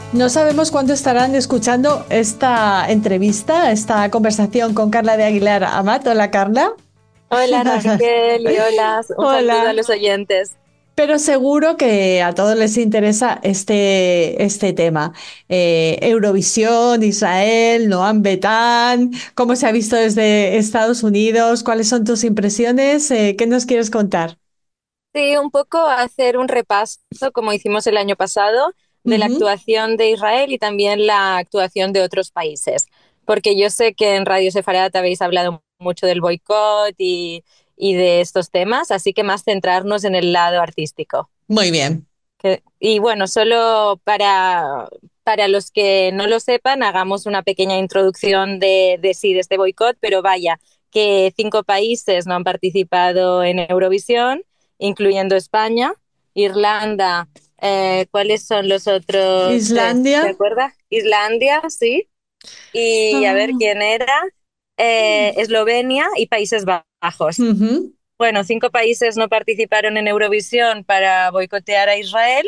No sabemos cuándo estarán escuchando esta entrevista, esta conversación con Carla de Aguilar Amat. Hola, Carla. Hola Raquel y hola, un saludo a Hola. los oyentes. Pero seguro que a todos les interesa este tema. Eurovisión, Israel, Noam Betán, cómo se ha visto desde Estados Unidos, cuáles son tus impresiones, ¿qué nos quieres contar? Sí, un poco hacer un repaso, como hicimos el año pasado, de la Ujú. actuación de Israel y también la actuación de otros países, porque yo sé que en Radio Sefarat habéis hablado mucho del boicot y de estos temas, así que más centrarnos en el lado artístico. Muy bien. Y bueno, solo para los que no lo sepan, hagamos una pequeña introducción de sí, de este boicot, pero vaya, que 5 países no han participado en Eurovisión, incluyendo España, Irlanda, ¿cuáles son los otros tres? Islandia. ¿Te acuerdas? Islandia, sí, y a ver Ah, quién era, Eslovenia y Países Bajos. ujú. Bueno, 5 países no participaron en Eurovisión para boicotear a Israel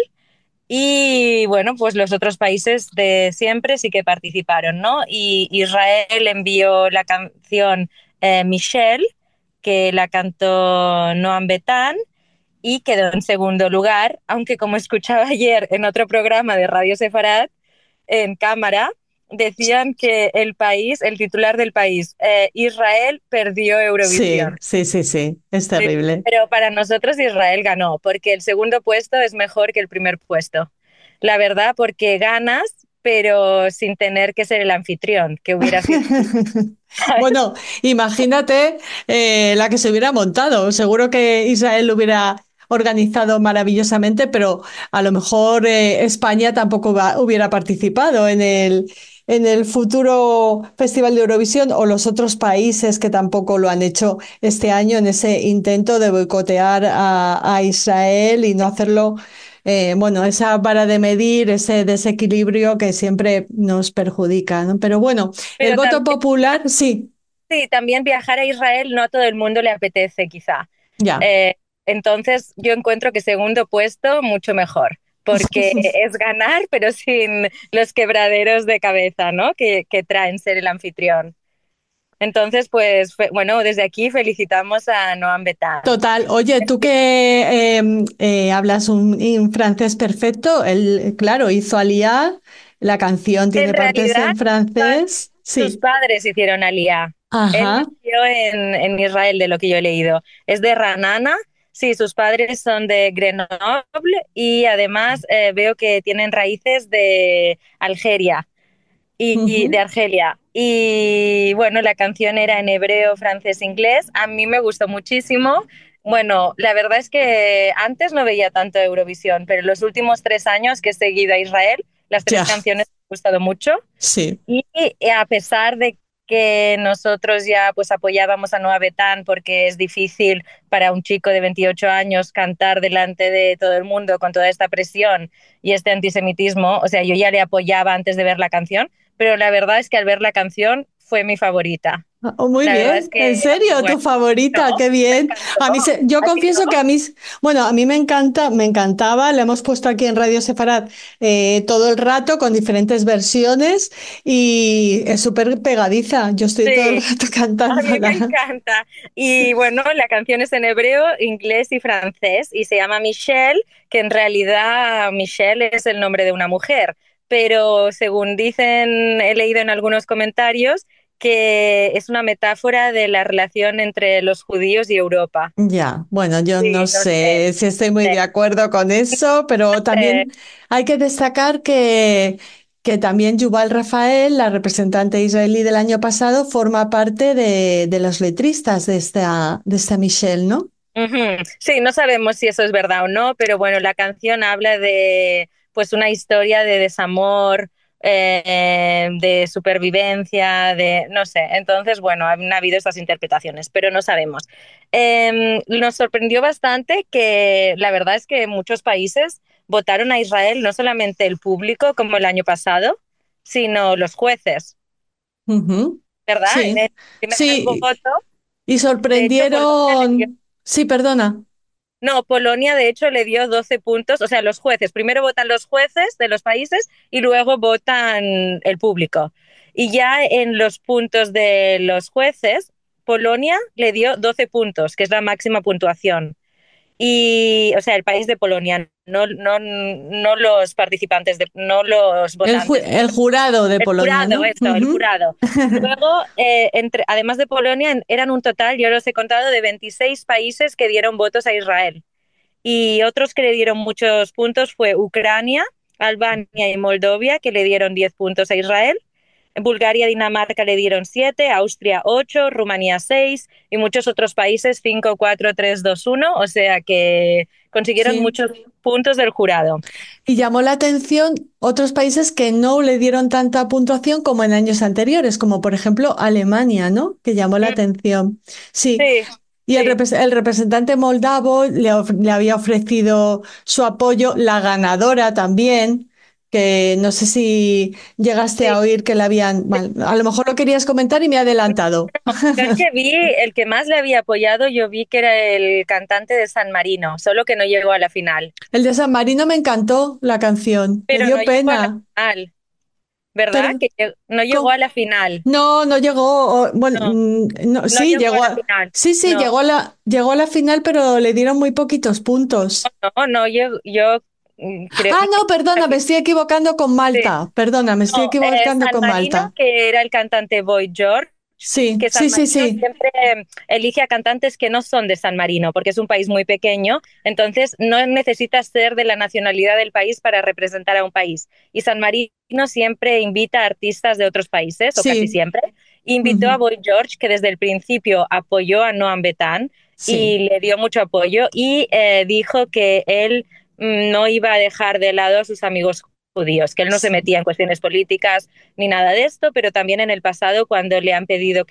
y bueno, pues los otros países de siempre sí que participaron, ¿no? Y Israel envió la canción Michelle, que la cantó Noam Betán y quedó en segundo lugar, aunque como escuchaba ayer en otro programa de Radio Sefarad, en cámara, decían que el país, el titular del país, Israel perdió Sí, Eurovisión. sí, sí, sí, es Sí, terrible. pero para nosotros Israel ganó, porque el segundo puesto es mejor que el primer puesto. La verdad, porque ganas, pero sin tener que ser el anfitrión, que hubiera sido... Bueno, imagínate la que se hubiera montado. Seguro que Israel lo hubiera organizado maravillosamente, pero a lo mejor España tampoco hubiera participado en el futuro Festival de Eurovisión o los otros países que tampoco lo han hecho este año en ese intento de boicotear a Israel y no hacerlo. Bueno, esa vara de medir, ese desequilibrio que siempre nos perjudica, ¿no? Pero bueno, el Pero voto también, popular, sí, sí, también viajar a Israel no a todo el mundo le apetece, quizá. ya. Eh, entonces, yo encuentro que segundo puesto, mucho mejor, porque es ganar, pero sin los quebraderos de cabeza, ¿no? Que traen ser el anfitrión. Entonces, pues, bueno, desde aquí felicitamos a Noam Betán. Total. Oye, tú que hablas un francés perfecto, él, claro, hizo Aliyah, la canción tiene En partes realidad, en francés. sus Sí. padres hicieron aliyá. Él Ajá. nació en Israel, de lo que yo he leído. Es de Ranana. Sí, sus padres son de Grenoble y además veo que tienen raíces de Algeria y de Ujú. Argelia. Y bueno, la canción era en hebreo, francés, inglés. A mí me gustó muchísimo. Bueno, la verdad es que antes no veía tanto Eurovisión, pero en los últimos 3 años que he seguido a Israel, las Ya, 3 canciones me han gustado mucho. sí. Y a pesar de que nosotros ya pues apoyábamos a Noa Betán porque es difícil para un chico de 28 años cantar delante de todo el mundo con toda esta presión y este antisemitismo, o sea, yo ya le apoyaba antes de ver la canción, pero la verdad es que al ver la canción fue mi favorita. Oh, muy La verdad bien, es en que, serio, tu bueno, no, favorita, qué me bien. encantó. A mí yo ¿A ti confieso que no? bueno, a mí me encanta, me encantaba, la hemos puesto aquí en Radio Sefarad todo el rato con diferentes versiones y es súper pegadiza. Yo estoy todo el Sí. rato A mí me cantándola. encanta. Y bueno, la canción es en hebreo, inglés y francés y se llama Michelle, que en realidad Michelle es el nombre de una mujer, pero según dicen, he leído en algunos comentarios que es una metáfora de la relación entre los judíos y Europa. Ya, bueno, yo no Sí, no sé. sé si estoy muy Sí, de acuerdo con eso, pero eh, también hay que destacar que también Yuval Rafael, la representante israelí del año pasado, forma parte de los letristas de esta Michelle, ¿no? ujú. Sí, no sabemos si eso es verdad o no, pero bueno, la canción habla de pues una historia de desamor, de supervivencia, de no sé. Entonces, bueno, han habido estas interpretaciones, pero no sabemos. Nos sorprendió bastante que la verdad es que muchos países votaron a Israel, no solamente el público como el año pasado, sino los jueces, Ujú. ¿verdad? En Sí, el primer voto, sí, y de hecho, Polonia le dio sorprendieron, sí, perdona. No, Polonia de hecho le dio 12 puntos, o sea, los jueces, primero votan los jueces de los países y luego votan el público. Y ya en los puntos de los jueces, Polonia le dio 12 puntos, que es la máxima puntuación. Y, o sea, el país de Polonia, no los participantes, no los votantes. El jurado de El Polonia, jurado, ¿no? esto, el Ujú. jurado. Luego, además de Polonia, eran un total, yo los he contado, de 26 países que dieron votos a Israel. Y otros que le dieron muchos puntos fue Ucrania, Albania y Moldovia, que le dieron 10 puntos a Israel. Bulgaria y Dinamarca le dieron 7, Austria 8, Rumanía 6 y muchos otros países 5, 4, 3, 2, 1. O sea que consiguieron Sí. muchos puntos del jurado. Y llamó la atención otros países que no le dieron tanta puntuación como en años anteriores, como por ejemplo Alemania, ¿no? Que llamó la Mm, atención. Sí. sí, Y sí, el representante moldavo le había ofrecido su apoyo, la ganadora también, que no sé si llegaste sí. a oír que la habían, bueno, a lo mejor lo querías comentar y me he adelantado. Yo el que vi, el que más le había apoyado, yo vi que era el cantante de San Marino, solo que no llegó a la final. El de San Marino me encantó la canción, me Pero no dio llegó a la pena. final, ¿verdad? Pero, Que no llegó a la final. no, no llegó, bueno, No, no, no sí, llegó a la final. sí, sí, No, llegó a la final, pero le dieron muy poquitos puntos. no llegó. Yo creo. Ah, no, perdona, me estoy equivocando con Sí. Malta. Perdona, me estoy No, equivocando San con Marino, Malta. que era el cantante Boy George, Sí, que San sí, sí, Marino sí. siempre elige a cantantes que no son de San Marino, porque es un país muy pequeño, entonces no necesitas ser de la nacionalidad del país para representar a un país. Y San Marino siempre invita a artistas de otros países, o casi Sí, siempre. Invitó a ujú, Boy George, que desde el principio apoyó a Noam Betán sí, y le dio mucho apoyo, y dijo que él no iba a dejar de lado a sus amigos judíos, que él no se sí, metía en cuestiones políticas ni nada de esto, pero también en el pasado cuando le han pedido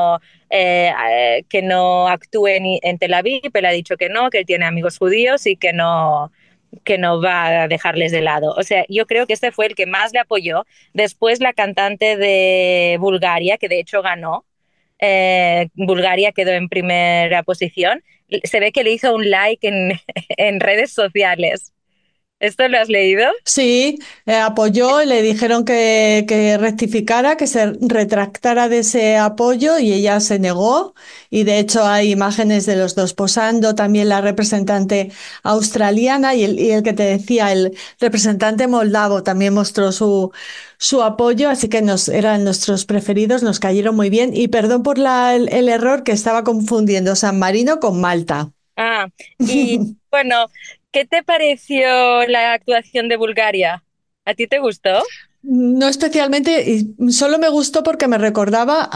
que no actúe en Tel Aviv, él ha dicho que él tiene amigos judíos y que no va a dejarles de lado. O sea, yo creo que este fue el que más le apoyó. Después la cantante de Bulgaria, que de hecho ganó, Bulgaria quedó en primera posición, se ve que le hizo un like en redes sociales. ¿Esto lo has leído? sí, apoyó y le dijeron que rectificara, que se retractara de ese apoyo y ella se negó. Y de hecho hay imágenes de los dos posando, también la representante australiana y el que te decía, el representante moldavo también mostró su apoyo, así que eran nuestros preferidos, nos cayeron muy bien. Y perdón por el error que estaba confundiendo San Marino con Malta. Ah, y bueno, ¿qué te pareció la actuación de Bulgaria? ¿A ti te gustó? No especialmente, y solo me gustó porque me recordaba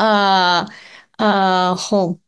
jo,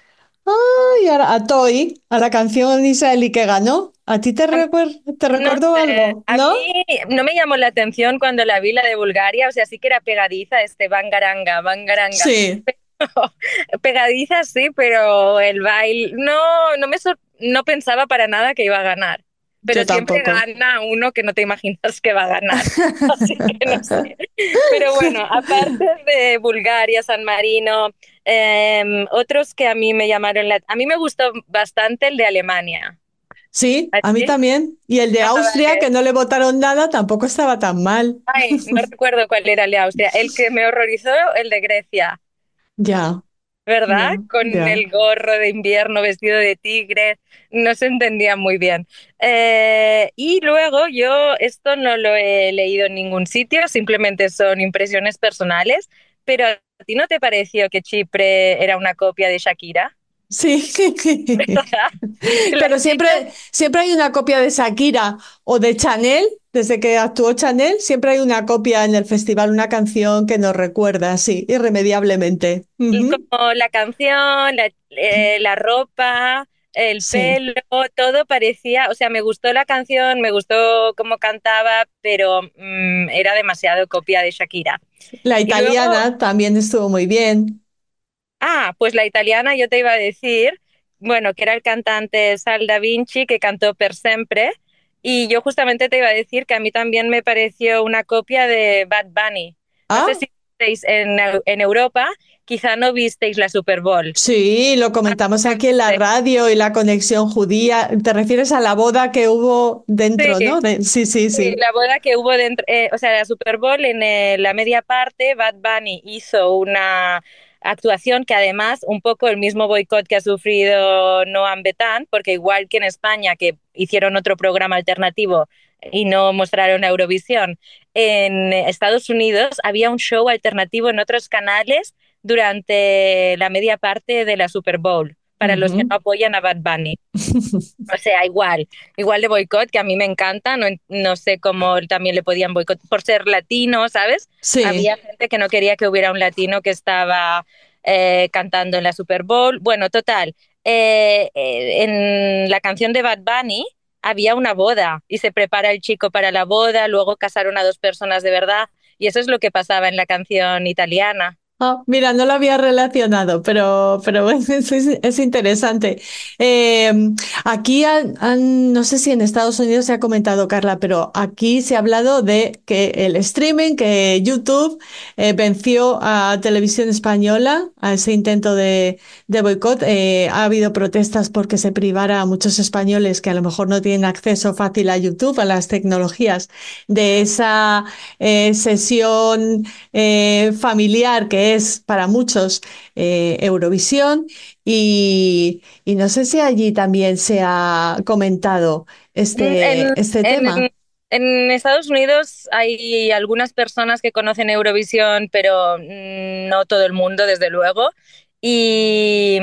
a Toy, a la canción israelí que ganó. ¿A ti te No recuerdo sé, algo? a ¿No? mí no me llamó la atención cuando la vi la de Bulgaria, o sea, sí que era pegadiza este Bangaranga, Bangaranga. Sí, Pegadiza sí, pero el baile no pensaba para nada que iba a ganar. Pero yo siempre tampoco. gana uno que no te imaginas que va a ganar. Así que no sé. Pero bueno, aparte de Bulgaria, San Marino, otros que a mí me llamaron a mí me gustó bastante el de Alemania. Sí, ¿A a mí ti? también. Y el de Ah, Austria, vale. que no le votaron nada, tampoco estaba tan mal. Ay, no recuerdo cuál era el de Austria. El que me horrorizó, el de Grecia. Ya, ¿Verdad? ya, Con ya. el gorro de invierno vestido de tigre, no se entendía muy bien. Y luego yo esto no lo he leído en ningún sitio, simplemente son impresiones personales, pero ¿a ti no te pareció que Chipre era una copia de Shakira? Sí. ¿Verdad? La Pero siempre, chica, siempre hay una copia de Shakira o de Chanel, desde que actuó Chanel, siempre hay una copia en el festival, una canción que nos recuerda, sí, irremediablemente. Ujú. como la canción, la ropa, el Sí, pelo, todo parecía, o sea, me gustó la canción, me gustó cómo cantaba, pero era demasiado copia de Shakira. la Y luego, italiana también estuvo muy bien. pues la italiana yo te iba a decir, bueno, que era el cantante Sal Da Vinci que cantó Per Sempre, y yo justamente te iba a decir que a mí también me pareció una copia de Bad Bunny. No sé Ah, si visteis en Europa, quizá no visteis la Super Bowl. Sí, lo comentamos aquí en la Sí, radio y la conexión judía. ¿Te refieres a la boda que hubo dentro, no? Sí, sí, sí, sí. la boda que hubo dentro, o sea, la Super Bowl en la media parte, Bad Bunny hizo una actuación que además un poco el mismo boicot que ha sufrido Noam Betán, porque igual que en España que hicieron otro programa alternativo y no mostraron a Eurovisión, en Estados Unidos había un show alternativo en otros canales durante la media parte de la Super Bowl para los que Ujú. no apoyan a Bad Bunny. O sea, igual de boicot, que a mí me encanta, no sé cómo también le podían boicot por ser latino, ¿sabes? Sí. Había gente que no quería que hubiera un latino que estaba cantando en la Super Bowl. Bueno, total, en la canción de Bad Bunny había una boda y se prepara el chico para la boda, luego casaron a dos personas de verdad y eso es lo que pasaba en la canción italiana. Ah, mira, no lo había relacionado, pero es interesante. Eh, aquí no sé si en Estados Unidos se ha comentado, Carla, pero aquí se ha hablado de que el streaming, que YouTube venció a Televisión Española, a ese intento de boicot. Ha habido protestas porque se privara a muchos españoles que a lo mejor no tienen acceso fácil a YouTube, a las tecnologías, de esa sesión familiar que es para muchos Eurovisión y no sé si allí también se ha comentado En, este tema. en Estados Unidos hay algunas personas que conocen Eurovisión, pero no todo el mundo, desde luego. Y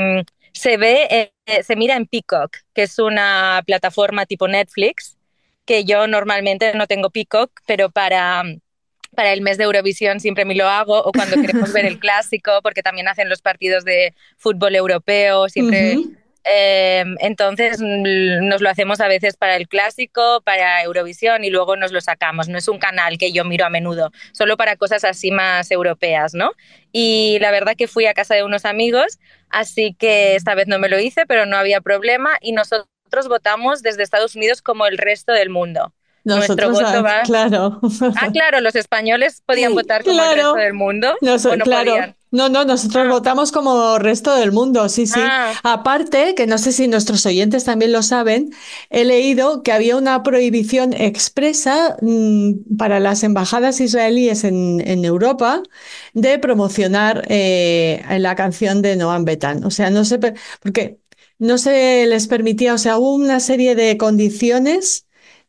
se mira en Peacock, que es una plataforma tipo Netflix, que yo normalmente no tengo Peacock, pero para el mes de Eurovisión siempre me lo hago, o cuando queremos ver el clásico, porque también hacen los partidos de fútbol europeo, siempre. Ujú. Entonces nos lo hacemos a veces para el clásico, para Eurovisión y luego nos lo sacamos. No es un canal que yo miro a menudo, solo para cosas así más europeas, ¿no? Y la verdad que fui a casa de unos amigos, así que esta vez no me lo hice, pero no había problema y nosotros votamos desde Estados Unidos como el resto del mundo. Nuestro Nosotros, voto va. claro. Ah, claro, los españoles podían votar como el resto Claro, del mundo o no claro. podían. No, no, nosotros Ah, votamos como resto del mundo, sí, sí. ah, Aparte, que no sé si nuestros oyentes también lo saben, he leído que había una prohibición expresa para las embajadas israelíes en Europa de promocionar la canción de Noam Betan. O sea, no sé, porque no se les permitía, o sea, hubo una serie de condiciones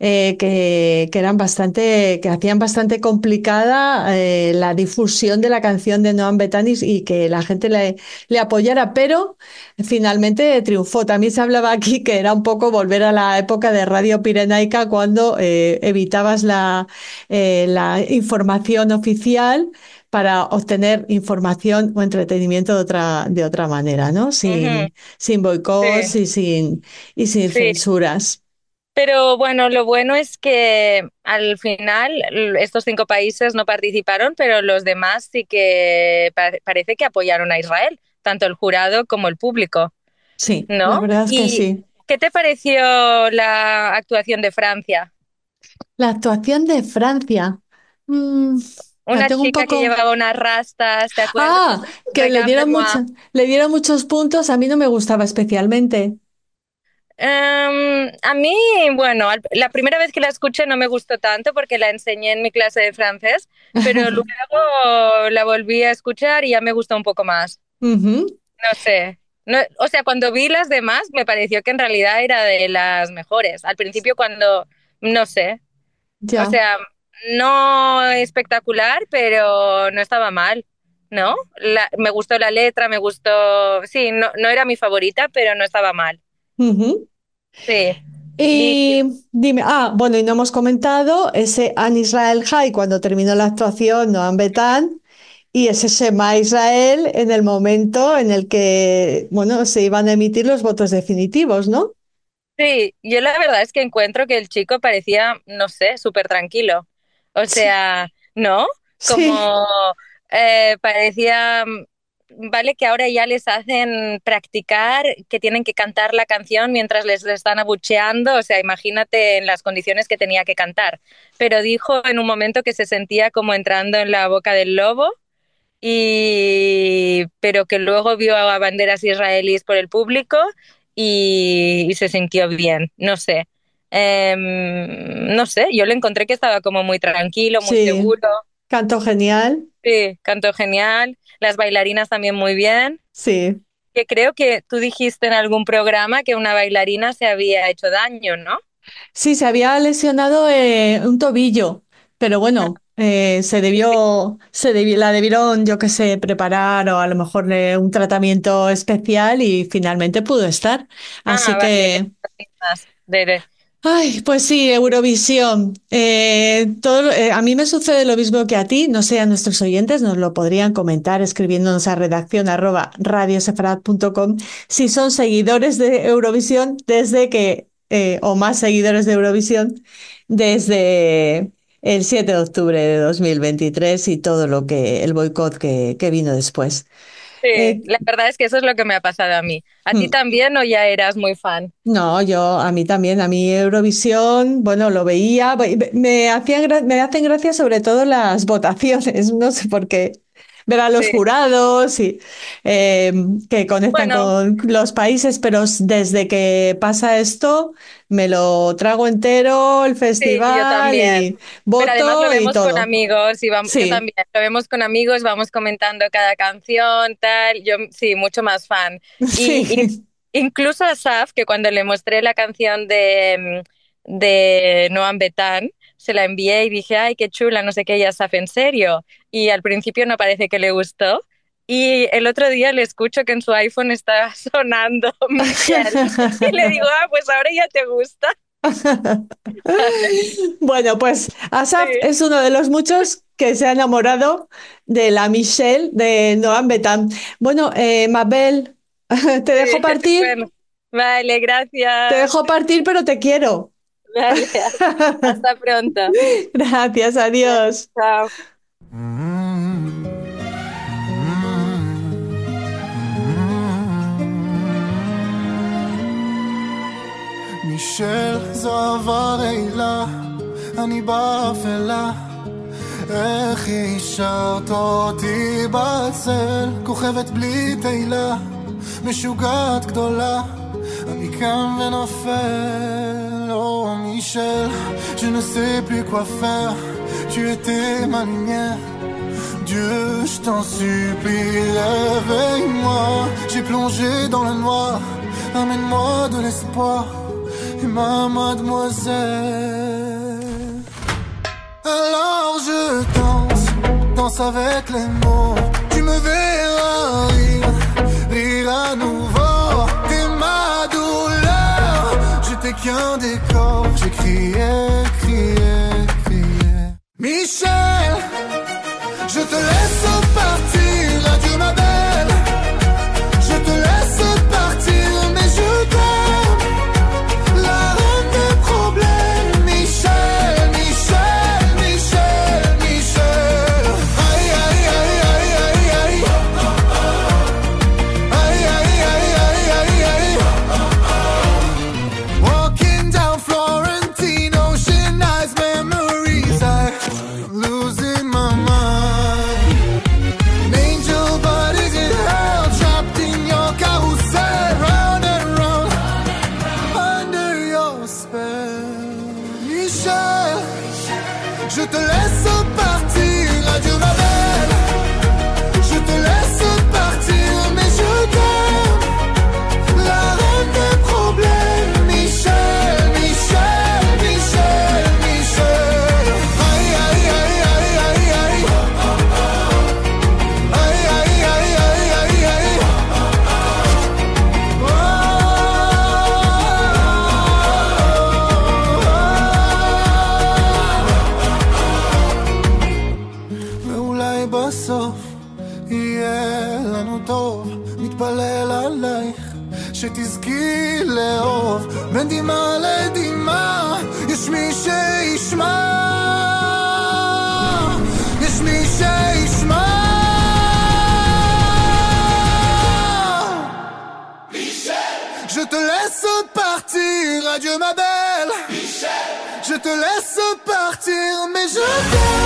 que eran bastante, que hacían bastante complicada la difusión de la canción de Noam Betanis y que la gente le apoyara, pero finalmente triunfó. También se hablaba aquí que era un poco volver a la época de Radio Pirenaica cuando evitabas la información oficial para obtener información o entretenimiento de otra manera, ¿no? ujú, Sin boicots sí, y sin sí. censuras. Pero bueno, lo bueno es que al final estos 5 países no participaron, pero los demás sí que parece que apoyaron a Israel, tanto el jurado como el público, Sí, la ¿no? verdad es que ¿Y sí. qué te pareció la actuación de Francia? La actuación de Francia. mm, la Una tengo un chica que poco. llevaba unas rastas, ¿te acuerdas? Ah, que Regarde-moi. le dieron muchos puntos. A mí no me gustaba especialmente. A mí, bueno, la primera vez que la escuché no me gustó tanto porque la enseñé en mi clase de francés, pero luego la volví a escuchar y ya me gustó un poco más. Ujú. No sé. No, o sea, cuando vi las demás me pareció que en realidad era de las mejores. Al principio cuando, no sé, o Ya. sea, no espectacular, pero no estaba mal, ¿no? Me gustó la letra, me gustó, sí, no, no era mi favorita, pero no estaba mal. Ujú. Sí. Y Y dime, bueno, y no hemos comentado ese An Israel High cuando terminó la actuación, Noam Betán, y ese Shema Israel en el momento en el que, bueno, se iban a emitir los votos definitivos, ¿no? sí, yo la verdad es que encuentro que el chico parecía, no sé, súper tranquilo. O Sí, sea, ¿no? sí. Como parecía, vale, que ahora ya les hacen practicar, que tienen que cantar la canción mientras les están abucheando. O sea, imagínate en las condiciones que tenía que cantar. Pero dijo en un momento que se sentía como entrando en la boca del lobo pero que luego vio a banderas israelíes por el público y se sintió bien, no sé. No sé, yo le encontré que estaba como muy tranquilo, muy Sí, seguro. canto genial. Sí, cantó genial, las bailarinas también muy bien. Sí. Que creo que tú dijiste en algún programa que una bailarina se había hecho daño, ¿no? Sí, se había lesionado un tobillo, pero bueno, la debieron, yo qué sé, preparar o a lo mejor un tratamiento especial y finalmente pudo estar. Ah, Así vale, que, más ay, pues sí, Eurovisión. A mí me sucede lo mismo que a ti, no sé, a nuestros oyentes nos lo podrían comentar escribiéndonos a redacción@radiosefarad.com si son seguidores de Eurovisión o más seguidores de Eurovisión desde el 7 de octubre de 2023 y todo el boicot que vino después. Sí, Eh, la verdad es que eso es lo que me ha pasado a mí. ¿A ti hmm. también o ya eras muy fan? No, a mí también, a mí Eurovisión, bueno, lo veía, me hacen gracia sobre todo las votaciones, no sé por qué, ver a los Sí. jurados y eh, que conectan Bueno, con los países, pero desde que pasa esto, me lo trago entero, el sí, yo festival también. y Pero además lo voto y vemos con todo. amigos y vamos, yo Sí, también, lo vemos con amigos, vamos comentando cada canción, tal. Yo sí, mucho más fan. Y sí. incluso a Saf, que cuando le mostré la canción de Noam Betán, se la envié y dije, ay, qué chula, no sé qué, ya Saf, en serio. Y al principio no parece que le gustó. Y el otro día le escucho que en su iPhone está sonando Michelle. Y le digo, ah, pues ahora ya te gusta. Bueno, pues Asaf Sí, es uno de los muchos que se ha enamorado de la Michelle de Noam Betam. Bueno, Mabel, te sí, dejo partir, bueno. Vale, te gracias. dejo partir, pero te quiero. Vale, hasta pronto. Gracias, adiós. Chao. מישל זו עברילה, אני באפלה. איך השארת אותי בצל, כוכבת בלי תהילה, משוגעת גדולה, אני קם ונופל. Oh Michel, je ne sais plus quoi faire, tu étais ma lumière. Dieu, je t'en supplie, réveille-moi. J'ai plongé dans le noir, amène-moi de l'espoir. Et ma mademoiselle. Alors je danse, danse avec les mots. Tu me verras rire, rire à nouveau. T'es ma douleur, j'étais qu'un décor. J'ai crié, crié, crié. Michel, je te laisse partir, adieu ma belle. Je te laisse partir, mais je t'aime. La reine des problèmes, Michel, Michel, Michel, Michel. Aïe, aïe, aïe, aïe, aïe, aïe. Aïe, aïe, aïe, aïe, aïe, aïe. Walking down Florentine, ocean eyes, memories. I'm losing my mind. An angel, but is in hell, trapped in your carousel, round and round, under your spell. Michel, je te laisse partir, adieu ma belle. Je te laisse partir, mais je t'aime. La reine des problèmes, Michel, Michel, Michel, Michel. Aïe, aïe, aïe, aïe, aïe, aïe. Aïe, aïe, aïe, aïe, aïe, aïe. ואולי בסוף יהיה לנו טוב, מתפלל עלייך שתזכי לאהוב. בין דמעה לדמעה יש מי שישמע, יש מי שישמע. Je te laisse partir, adieu ma belle. Je te laisse partir, mais je t'aime.